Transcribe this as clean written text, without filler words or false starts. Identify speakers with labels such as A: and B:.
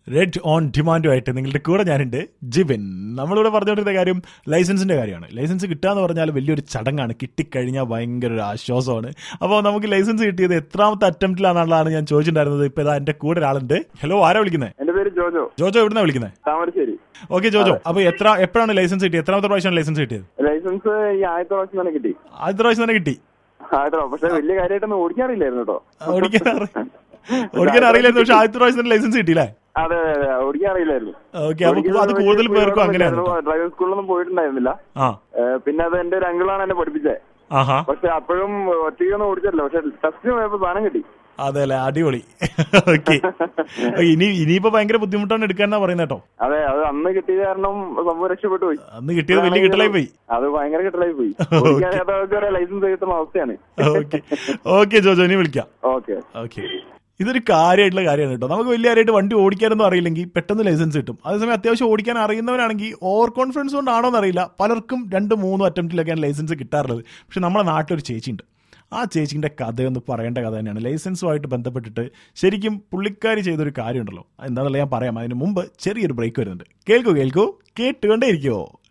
A: Red on ഡിമാൻഡുമായിട്ട് നിങ്ങളുടെ കൂടെ ഞാനുണ്ട് ജിബിൻ. നമ്മളിവിടെ പറഞ്ഞുകൊണ്ടിരുന്ന കാര്യം ലൈസൻസിന്റെ കാര്യമാണ്. ലൈസൻസ് കിട്ടുക എന്ന് പറഞ്ഞാൽ വലിയൊരു ചടങ്ങാണ്. കിട്ടിക്കഴിഞ്ഞാൽ ഭയങ്കര ഒരു ആശ്വാസമാണ്. അപ്പോൾ നമുക്ക് ലൈസൻസ് കിട്ടിയത് എത്രാമത്തെ അറ്റംപ്റ്റിലാണെന്നുള്ളതാണ് ഞാൻ ചോദിച്ചിട്ടുണ്ടായിരുന്നത്. ഇപ്പൊ ഇതാ എന്റെ കൂടെ ഒരാളുണ്ട്. ഹലോ, ആരാ വിളിക്കുന്നത്?
B: എന്റെ പേര് ജോജോ.
A: ജോജോ എവിടുന്നാ വിളിക്കുന്നത്?
B: താമരശ്ശേരി.
A: ഓക്കെ ജോജോ, അപ്പൊ എപ്പോഴാണ് ലൈസൻസ് കിട്ടിയത്? എത്രാമത്തെ പ്രാവശ്യമാണ് ലൈസൻസ് കിട്ടിയത്?
B: ലൈസൻസ് ഈ ആദ്യത്തെ പ്രാവശ്യം തന്നെ കിട്ടി.
A: ആദ്യത്തെ പ്രാവശ്യം തന്നെ കിട്ടി?
B: പക്ഷെ വലിയ കാര്യമായിട്ടൊന്നും ഓടിക്കാറില്ലായിരുന്നു കേട്ടോ.
A: ഓടിക്കാൻ അറിയില്ലായിരുന്നു, പക്ഷെ ആദ്യത്തെ പ്രാവശ്യം തന്നെ ലൈസൻസ് കിട്ടിയില്ലേ?
B: അതെ അതെ, ഓടിക്കാൻ അറിയില്ലായിരുന്നു.
A: ഓക്കെ, അപ്പൊ അത് കൂടുതൽ പേർക്കും അങ്ങനെയാണ്.
B: ഡ്രൈവിംഗ് സ്കൂളിലൊന്നും പോയിട്ടുണ്ടായിരുന്നില്ല. പിന്നെ അത് എന്റെ ഒരു അങ്കിളാണ് എന്നെ പഠിപ്പിച്ചത്. പക്ഷെ അപ്പോഴും ഒറ്റയ്ക്കൊന്നും ഓടിച്ചല്ലോ. പക്ഷെ ടെസ്റ്റിന് പോയപ്പോ സാധനം കിട്ടി.
A: അതെ അല്ലേ, അടിപൊളി. ഓക്കെ, ഇനിയിപ്പോ ഭയങ്കര ബുദ്ധിമുട്ടാണ് എടുക്കാന്നാ പറയുന്നത് കേട്ടോ.
B: അതെ, അത് അന്ന് കിട്ടിയത് കാരണം സംഭവം രക്ഷപ്പെട്ടു പോയി.
A: അന്ന് കിട്ടിയത് വലിയ കിട്ടലായി പോയി.
B: അത് ഭയങ്കര കിട്ടലായി പോയി. ലൈസൻസ് കിട്ടുന്ന അവസ്ഥയാണ്.
A: ഓക്കെ ജോജോ, ഇനി വിളിക്കാം.
B: ഓക്കെ
A: ഓക്കെ, ഇതൊരു കാര്യമായിട്ടുള്ള കാര്യമാണ് കേട്ടോ. നമുക്ക് വലിയ കാര്യമായിട്ട് വണ്ടി ഓടിക്കാനൊന്നും അറിയില്ലെങ്കിൽ പെട്ടെന്ന് ലൈസൻസ് കിട്ടും. അതേസമയം അത്യാവശ്യം ഓടിക്കാൻ അറിയുന്നവരാണെങ്കിൽ ഓവർ കോൺഫിഡൻസ് കൊണ്ടാണോ എന്നറിയില്ല, പലർക്കും 2-3 അറ്റംപ്റ്റിലൊക്കെയാണ് ലൈസൻസ് കിട്ടാറുള്ളത്. പക്ഷെ നമ്മുടെ നാട്ടിലൊരു ചേച്ചിയുണ്ട്. ആ ചേച്ചിൻ്റെ കഥയൊന്ന് പറയേണ്ട കഥ തന്നെയാണ്. ലൈസൻസുമായിട്ട് ബന്ധപ്പെട്ടിട്ട് ശരിക്കും പുള്ളിക്കാരി ചെയ്തൊരു കാര്യമുണ്ടല്ലോ, എന്താണെന്നുള്ള ഞാൻ പറയാം. അതിന് മുമ്പ് ചെറിയൊരു ബ്രേക്ക് വരുന്നുണ്ട്. കേൾക്കൂ കേട്ടുകൊണ്ടേ ഇരിക്കുമോ.